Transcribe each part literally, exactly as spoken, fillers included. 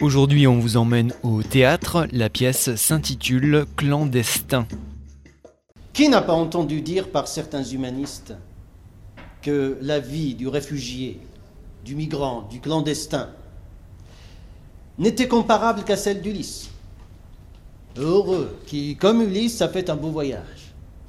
Aujourd'hui, on vous emmène au théâtre. La pièce s'intitule « Clandestin ». Qui n'a pas entendu dire par certains humanistes que la vie du réfugié, du migrant, du clandestin n'était comparable qu'à celle d'Ulysse? Heureux qui, comme Ulysse, a fait un beau voyage.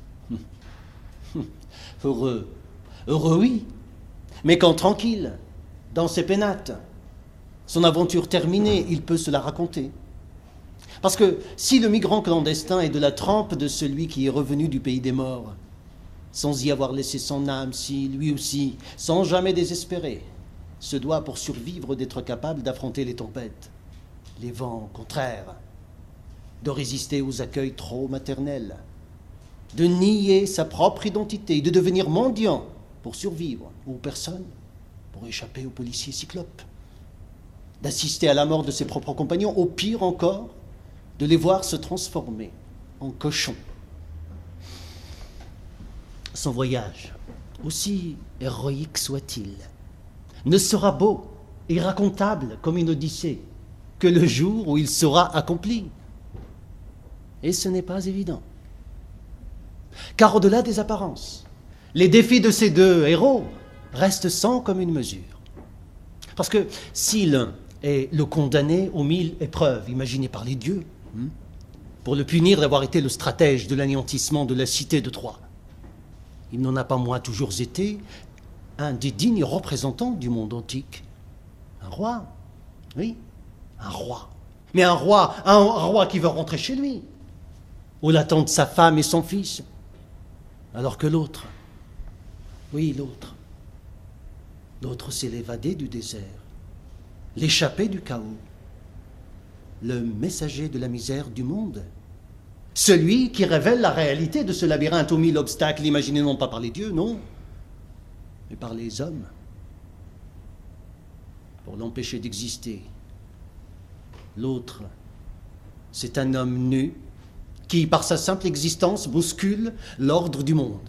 Heureux, heureux oui, mais quand tranquille, dans ses pénates, son aventure terminée, il peut se la raconter. Parce que si le migrant clandestin est de la trempe de celui qui est revenu du pays des morts, sans y avoir laissé son âme, si lui aussi, sans jamais désespérer, se doit pour survivre d'être capable d'affronter les tempêtes, les vents contraires, de résister aux accueils trop maternels, de nier sa propre identité, de devenir mendiant pour survivre aux personnes, pour échapper aux policiers cyclopes, d'assister à la mort de ses propres compagnons, au pire encore, de les voir se transformer en cochons. Son voyage, aussi héroïque soit-il, ne sera beau et racontable comme une odyssée que le jour où il sera accompli. Et ce n'est pas évident. Car au-delà des apparences, les défis de ces deux héros restent sans commune mesure. Parce que si l'un est le condamné aux mille épreuves imaginées par les dieux, hein, pour le punir d'avoir été le stratège de l'anéantissement de la cité de Troie, il n'en a pas moins toujours été un des dignes représentants du monde antique. Un roi, oui, un roi. Mais un roi, un roi qui veut rentrer chez lui, où l'attendent sa femme et son fils. Alors que l'autre, oui, l'autre, l'autre c'est l'évadé du désert, l'échappé du chaos, le messager de la misère du monde, celui qui révèle la réalité de ce labyrinthe aux mille obstacles imaginés non pas par les dieux, non, mais par les hommes, pour l'empêcher d'exister. L'autre, c'est un homme nu qui, par sa simple existence, bouscule l'ordre du monde.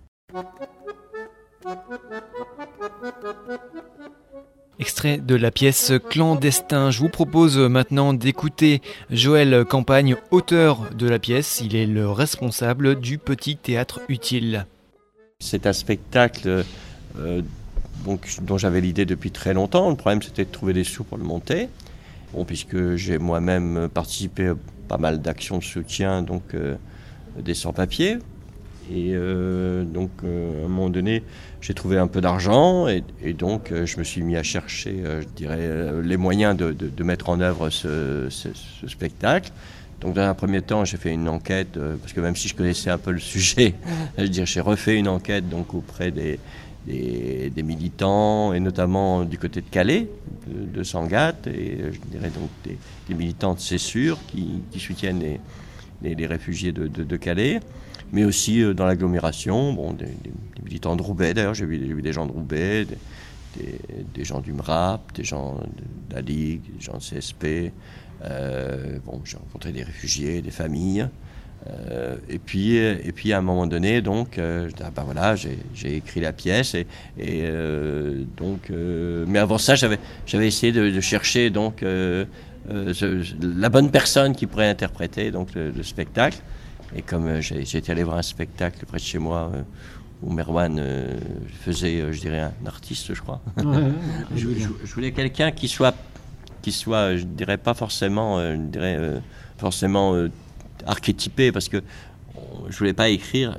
Extrait de la pièce Clandestin. Je vous propose maintenant d'écouter Joël Campagne, auteur de la pièce. Il est le responsable du Petit Théâtre Utile. C'est un spectacle euh, donc, dont j'avais l'idée depuis très longtemps. Le problème, c'était de trouver des sous pour le monter. Bon, puisque j'ai moi-même participé à pas mal d'actions de soutien, donc euh, des sans-papiers. Et euh, donc, euh, à un moment donné, j'ai trouvé un peu d'argent et, et donc euh, je me suis mis à chercher, euh, je dirais, euh, les moyens de, de, de mettre en œuvre ce, ce, ce spectacle. Donc, dans un premier temps, j'ai fait une enquête, euh, parce que même si je connaissais un peu le sujet, je veux dire, j'ai refait une enquête donc, auprès des, des, des militants, et notamment du côté de Calais, de, de Sangatte, et je dirais donc des, des militants de Cessure qui, qui soutiennent les, les, les réfugiés de, de, de Calais, mais aussi euh, dans l'agglomération, bon, des, des, des militants de Roubaix, d'ailleurs, j'ai vu, j'ai vu des gens de Roubaix, des, des, des gens du M R A P, des gens de la Ligue, des gens de C S P, euh, bon, j'ai rencontré des réfugiés, des familles. Euh, et puis, et puis à un moment donné, donc, euh, ah ben voilà, j'ai, j'ai écrit la pièce et, et euh, donc, euh, mais avant ça, j'avais, j'avais essayé de, de chercher donc euh, euh, ce, la bonne personne qui pourrait interpréter donc le, le spectacle. Et comme euh, j'ai, j'ai été allé voir un spectacle près de chez moi euh, où Merwan euh, faisait, euh, je dirais, un artiste, je crois. Ouais, je, je, je voulais quelqu'un qui soit, qui soit, je dirais pas forcément, euh, je dirais euh, forcément. Euh, archétypé, parce que je voulais pas écrire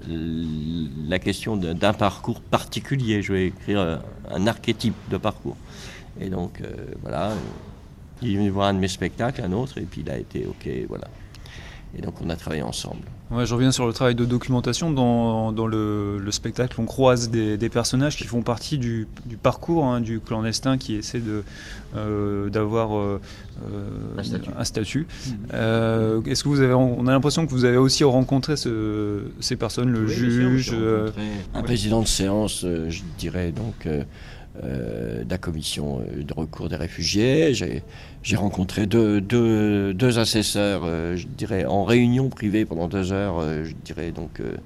la question d'un parcours particulier, je voulais écrire un archétype de parcours. Et donc, euh, voilà, il est venu voir un de mes spectacles, un autre, et puis il a été OK, voilà. Et donc, on a travaillé ensemble. Ouais, je reviens sur le travail de documentation. Dans, dans le, le spectacle, on croise des, des personnages qui font partie du, du parcours hein, du clandestin qui essaie de, euh, d'avoir euh, un statut. Un statut. Mmh. Euh, est-ce que vous avez, on a l'impression que vous avez aussi rencontré ce, ces personnes, le oui, juge, sûr, euh, un ouais. président de séance, euh, je dirais donc. Euh, Euh, de la commission de recours des réfugiés. J'ai, j'ai rencontré deux, deux, deux assesseurs, euh, je dirais, en réunion privée pendant deux heures, euh, je dirais donc euh,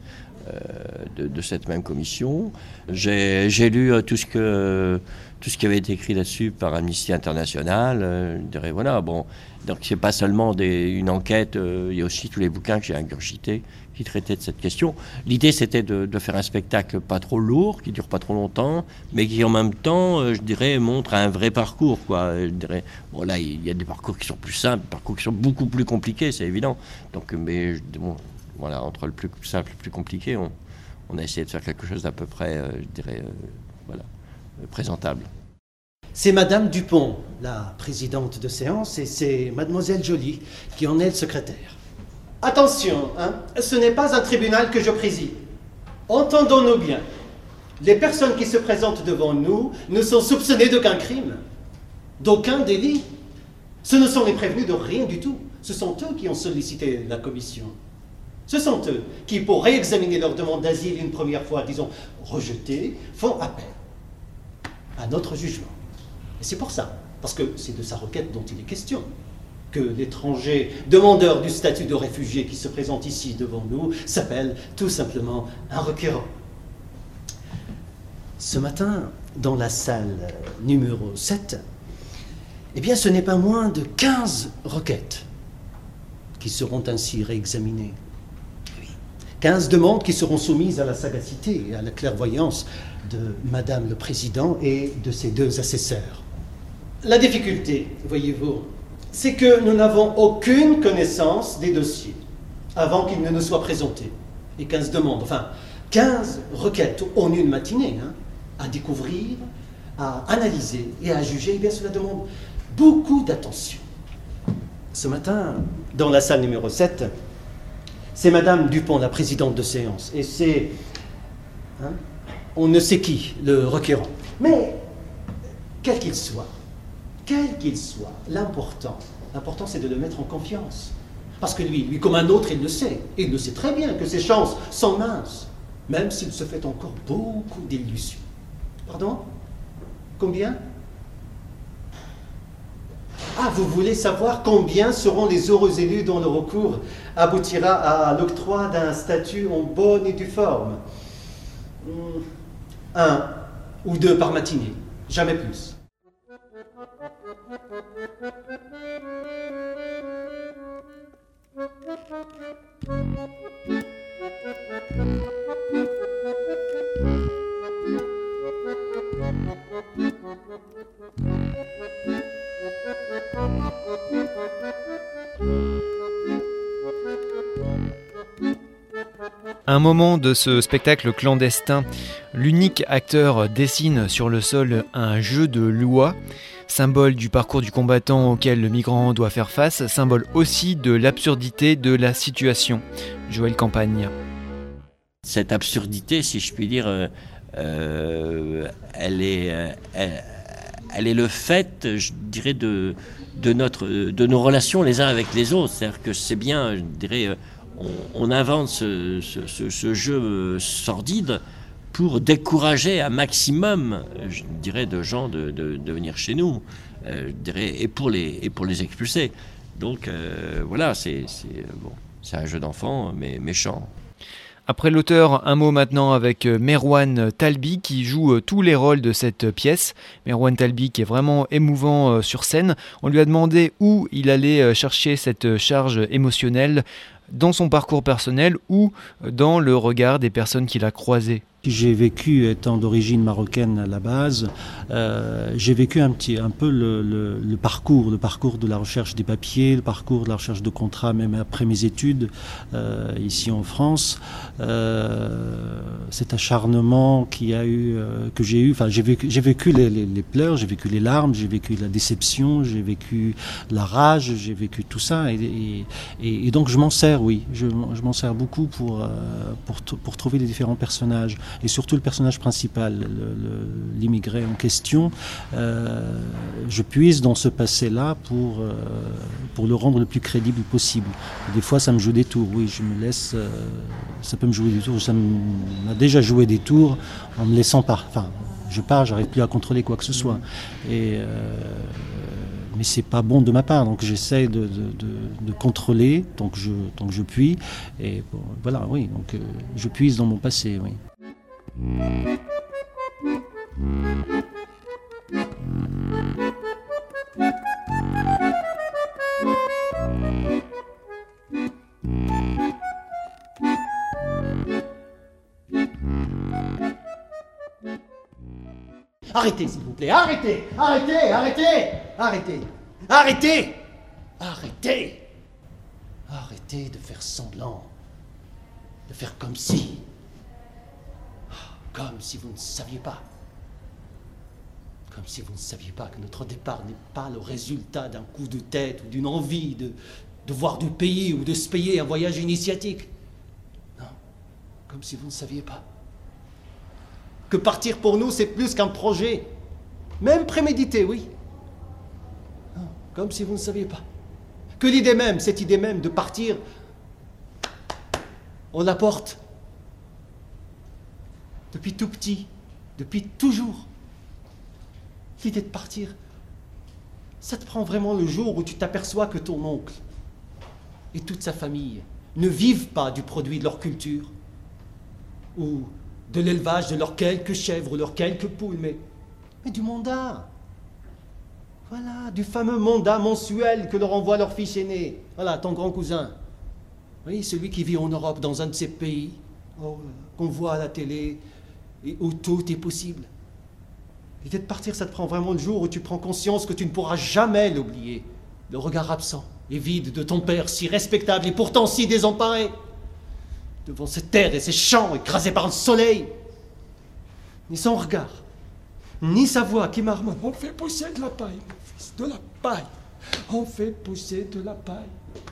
de, de cette même commission. J'ai, j'ai lu tout ce que tout ce qui avait été écrit là-dessus par Amnesty International. Euh, je dirais, voilà, bon, donc c'est pas seulement des, une enquête, euh, il y a aussi tous les bouquins que j'ai ingurgités qui traitaient de cette question. L'idée, c'était de, de faire un spectacle pas trop lourd, qui dure pas trop longtemps, mais qui en même temps, euh, je dirais, montre un vrai parcours, quoi. Je dirais, bon, là, il y a des parcours qui sont plus simples, des parcours qui sont beaucoup plus compliqués, c'est évident. Donc, mais bon, voilà, entre le plus simple et le plus compliqué, on, on a essayé de faire quelque chose d'à peu près, euh, je dirais, euh, voilà, euh, présentable. C'est Madame Dupont, la présidente de séance, et c'est Mademoiselle Joly qui en est le secrétaire. Attention, hein, ce n'est pas un tribunal que je préside. Entendons-nous bien. Les personnes qui se présentent devant nous ne sont soupçonnées d'aucun crime, d'aucun délit. Ce ne sont les prévenus de rien du tout. Ce sont eux qui ont sollicité la commission. Ce sont eux qui, pour réexaminer leur demande d'asile une première fois, disons, rejetée, font appel à notre jugement. Et c'est pour ça, parce que c'est de sa requête dont il est question, que l'étranger demandeur du statut de réfugié qui se présente ici devant nous s'appelle tout simplement un requérant. Ce matin, dans la salle numéro sept, eh bien, ce n'est pas moins de quinze requêtes qui seront ainsi réexaminées. quinze demandes qui seront soumises à la sagacité et à la clairvoyance de Madame le Président et de ses deux assesseurs. La difficulté, voyez-vous, c'est que nous n'avons aucune connaissance des dossiers avant qu'ils ne nous soient présentés. Et quinze demandes, enfin, quinze requêtes en une matinée, hein, à découvrir, à analyser et à juger, eh bien cela demande beaucoup d'attention. Ce matin, dans la salle numéro sept, c'est Madame Dupont, la présidente de séance, et c'est, hein, on ne sait qui, le requérant. Mais, quel qu'il soit, quel qu'il soit, l'important, l'important c'est de le mettre en confiance. Parce que lui, lui comme un autre, il le sait. Et il le sait très bien que ses chances sont minces, même s'il se fait encore beaucoup d'illusions. Pardon ? Combien ? Ah, vous voulez savoir combien seront les heureux élus dont le recours aboutira à l'octroi d'un statut en bonne et due forme ? Un ou deux par matinée, jamais plus. À un moment de ce spectacle clandestin, l'unique acteur dessine sur le sol un jeu de loi, symbole du parcours du combattant auquel le migrant doit faire face, symbole aussi de l'absurdité de la situation. Joël Campagne. Cette absurdité, si je puis dire, euh, euh, elle est, elle, elle est le fait, je dirais, de, de, notre, de nos relations les uns avec les autres. C'est-à-dire que c'est bien, je dirais, on, on invente ce, ce, ce, ce jeu sordide pour décourager un maximum, je dirais, de gens de, de, de venir chez nous, euh, je dirais, et pour les, et pour les expulser. Donc euh, voilà, c'est, c'est, bon, c'est un jeu d'enfant, mais méchant. Après l'auteur, un mot maintenant avec Merwan Talbi qui joue tous les rôles de cette pièce. Merwan Talbi qui est vraiment émouvant sur scène. On lui a demandé où il allait chercher cette charge émotionnelle, dans son parcours personnel ou dans le regard des personnes qu'il a croisées. J'ai vécu, étant d'origine marocaine à la base, euh, j'ai vécu un petit, un peu le, le, le parcours, le parcours de la recherche des papiers, le parcours de la recherche de contrats, même après mes études euh, ici en France. Euh, cet acharnement qui a eu, euh, que j'ai eu, enfin j'ai vécu, j'ai vécu les, les, les pleurs, j'ai vécu les larmes, j'ai vécu la déception, j'ai vécu la rage, j'ai vécu tout ça, et, et, et donc je m'en sers, oui, je, je m'en sers beaucoup pour euh, pour pour trouver les différents personnages. Et surtout le personnage principal, le, le, l'immigré en question, euh, je puise dans ce passé-là pour, euh, pour le rendre le plus crédible possible. Des fois, ça me joue des tours, oui, je me laisse, euh, ça peut me jouer des tours, ça m'a déjà joué des tours en me laissant par, enfin, je pars, j'arrive plus à contrôler quoi que ce soit. Et, euh, mais c'est pas bon de ma part. Donc j'essaie de, de, de, de contrôler tant que je, tant que je puis. Et bon, voilà, oui, donc euh, je puise dans mon passé, oui. Arrêtez, s'il vous plaît, arrêtez, arrêtez, arrêtez, arrêtez, arrêtez, arrêtez, arrêtez de faire semblant, de faire comme si, comme si vous ne saviez pas, comme si vous ne saviez pas que notre départ n'est pas le résultat d'un coup de tête ou d'une envie de, de voir du pays ou de se payer un voyage initiatique. Non, comme si vous ne saviez pas. Que partir pour nous, c'est plus qu'un projet, même prémédité, oui. Non, comme si vous ne saviez pas. Que l'idée même, cette idée même de partir, on la porte depuis tout petit, depuis toujours. L'idée de partir, ça te prend vraiment le jour où tu t'aperçois que ton oncle et toute sa famille ne vivent pas du produit de leur culture, ou de l'élevage de leurs quelques chèvres ou leurs quelques poules, mais, mais du mandat. Voilà, du fameux mandat mensuel que leur envoie leur fils aîné. Voilà, ton grand cousin. Oui, celui qui vit en Europe, dans un de ces pays, oh, qu'on voit à la télé, et où tout est possible. L'idée de partir, ça te prend vraiment le jour où tu prends conscience que tu ne pourras jamais l'oublier. Le regard absent et vide de ton père, si respectable et pourtant si désemparé. Devant ces terres et ces champs écrasés par le soleil. Ni son regard, ni sa voix qui marmonne. On fait pousser de la paille, mon fils, de la paille. On fait pousser de la paille.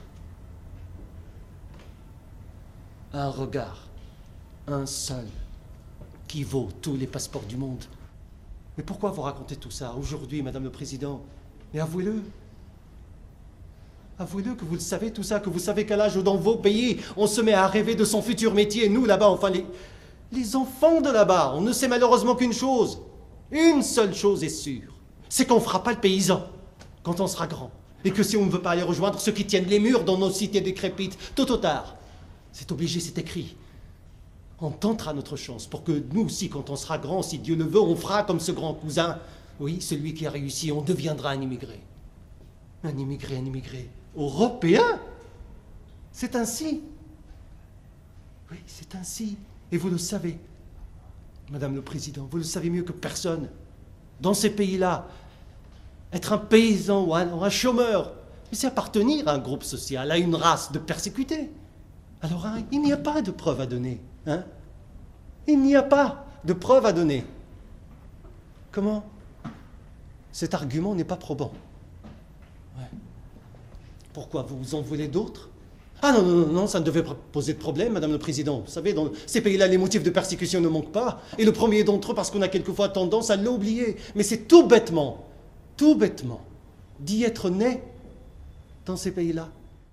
Un regard, un seul, qui vaut tous les passeports du monde. Mais pourquoi vous racontez tout ça aujourd'hui, Madame le Président? Mais avouez-le. Avouez-le que vous le savez, tout ça, que vous savez qu'à l'âge où dans vos pays, on se met à rêver de son futur métier. Nous, là-bas, enfin, les, les enfants de là-bas, on ne sait malheureusement qu'une chose. Une seule chose est sûre. C'est qu'on ne fera pas le paysan quand on sera grand. Et que si on ne veut pas aller rejoindre ceux qui tiennent les murs dans nos cités décrépites, tôt ou tard, c'est obligé, c'est écrit. On tentera notre chance pour que nous aussi, quand on sera grand, si Dieu le veut, on fera comme ce grand cousin. Oui, celui qui a réussi, on deviendra un immigré. Un immigré, un immigré. Européen. C'est ainsi. Oui, c'est ainsi. Et vous le savez, Madame le Président, vous le savez mieux que personne. Dans ces pays-là, être un paysan ou un, ou un chômeur, c'est appartenir à un groupe social, à une race de persécutés. Alors, hein, il n'y a pas de preuve à donner. Hein? Il n'y a pas de preuve à donner. Comment? Cet argument n'est pas probant. Ouais. Pourquoi? Vous vous en voulez d'autres? Ah non, non, non, non, ça ne devait pas poser de problème, Madame le Président. Vous savez, dans ces pays-là, les motifs de persécution ne manquent pas. Et le premier d'entre eux, parce qu'on a quelquefois tendance à l'oublier. Mais c'est tout bêtement, tout bêtement, d'y être né dans ces pays-là.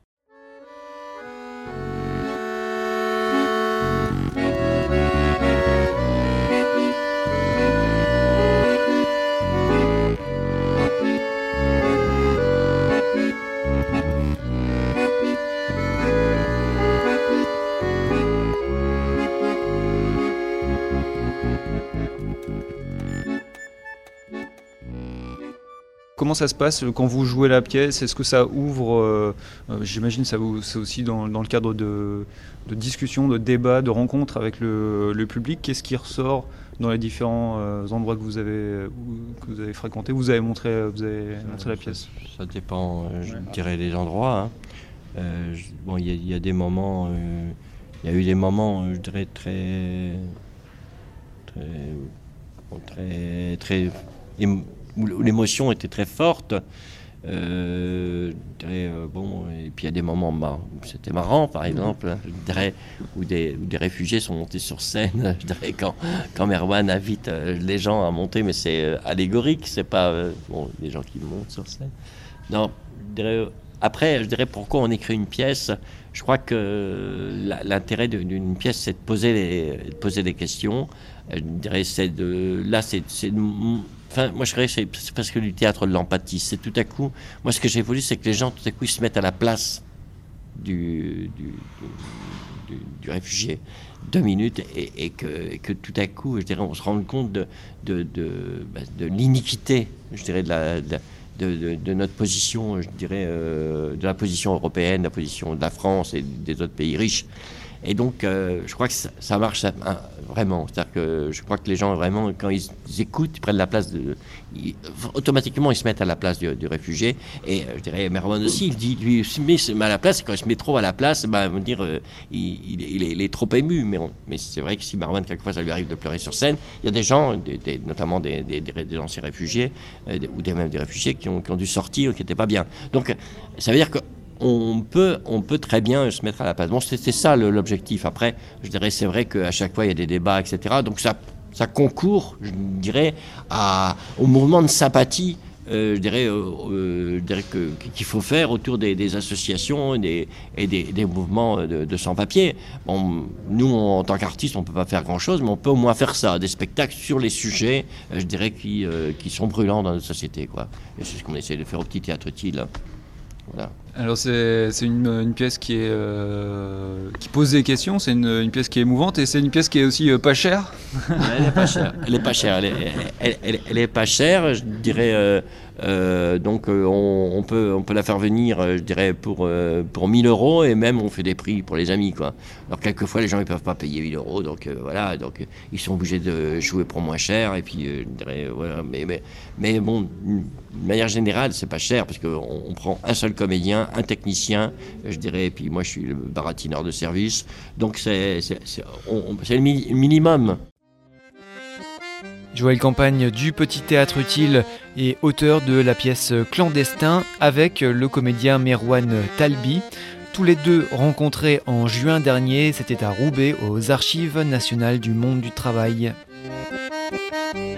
Comment ça se passe quand vous jouez la pièce? Est-ce que ça ouvre, euh, euh, j'imagine ça c'est aussi dans, dans le cadre de, de discussions, de débats, de rencontres avec le, le public. Qu'est-ce qui ressort dans les différents euh, endroits que vous avez que vous avez fréquentés? Vous avez montré, vous avez ça, montré la pièce. Ça, ça dépend, euh, je ouais. dirais, des endroits. Hein. Euh, je, bon, il y, y a des moments, euh, il y a eu des moments, je dirais très, très, bon, très, très. Émo- où l'émotion était très forte, euh, je dirais, euh, bon, et puis il y a des moments mar- où c'était marrant, par exemple, je dirais, où des, où des réfugiés sont montés sur scène, je dirais, quand, quand Merwan invite euh, les gens à monter, mais c'est euh, allégorique, c'est pas euh, bon, des gens qui montent sur scène. Non, je dirais, après, je dirais pourquoi on écrit une pièce. Je crois que la, l'intérêt d'une pièce, c'est de poser, les, de poser des questions. Je dirais, c'est de, là, c'est, c'est de, enfin, moi je dirais que c'est, c'est presque du théâtre de l'empathie. C'est tout à coup, moi ce que j'ai voulu, c'est que les gens tout à coup ils se mettent à la place du, du, du, du, du réfugié deux minutes et, et, que, et que tout à coup, je dirais, on se rende compte de, de, de, de l'iniquité, je dirais, de la, de, de, de, de notre position, je dirais, euh, de la position européenne, de la position de la France et des autres pays riches. Et donc, euh, je crois que ça, ça marche ça, hein, vraiment. C'est-à-dire que je crois que les gens, vraiment, quand ils, ils écoutent, ils prennent la place de... Ils, automatiquement, ils se mettent à la place du, du réfugié. Et euh, je dirais, Merwan aussi, il dit, lui, il se met à la place. Et quand il se met trop à la place, bah, on va dire, euh, il, il, il, est, il est trop ému. Mais, on, mais c'est vrai que si Merwan, quelquefois, ça lui arrive de pleurer sur scène, il y a des gens, des, des, notamment des, des, des, des anciens réfugiés, euh, des, ou des, même des réfugiés qui ont, qui ont dû sortir, qui n'étaient pas bien. Donc, ça veut dire que On peut, on peut très bien se mettre à la place. Bon, c'était ça le, l'objectif. Après, je dirais, c'est vrai qu'à chaque fois, il y a des débats, et cetera. Donc, ça, ça concourt, je dirais, à, au mouvement de sympathie, euh, je dirais, euh, euh, je dirais que, qu'il faut faire autour des, des associations et des, et des, des mouvements de, de sans-papiers. Bon, nous, en tant qu'artistes, on ne peut pas faire grand-chose, mais on peut au moins faire ça, des spectacles sur les sujets, euh, je dirais, qui, euh, qui sont brûlants dans notre société, quoi. Et c'est ce qu'on essaie de faire au Petit Théâtre Utile. Voilà. Alors c'est, c'est une, une pièce qui, est, euh, qui pose des questions, c'est une, une pièce qui est émouvante et c'est une pièce qui est aussi euh, pas chère. Elle est pas chère, elle est pas chère, elle est, elle, elle, elle est pas chère, je dirais, euh, euh, donc euh, on, on, peut, on peut la faire venir, euh, je dirais, pour, euh, pour mille euros et même on fait des prix pour les amis, quoi. Alors quelquefois les gens ne peuvent pas payer mille euros, donc euh, voilà, donc euh, ils sont obligés de jouer pour moins cher et puis euh, je dirais, voilà, mais, mais, mais bon, de manière générale, c'est pas cher parce qu'on on prend un seul comédien, un technicien, je dirais, et puis moi je suis le baratineur de service, donc c'est, c'est, c'est, on, c'est le mi- minimum. Joël Campagne du Petit Théâtre Utile est auteur de la pièce Clandestin avec le comédien Merwan Talbi. Tous les deux rencontrés en juin dernier, c'était à Roubaix aux Archives nationales du monde du travail.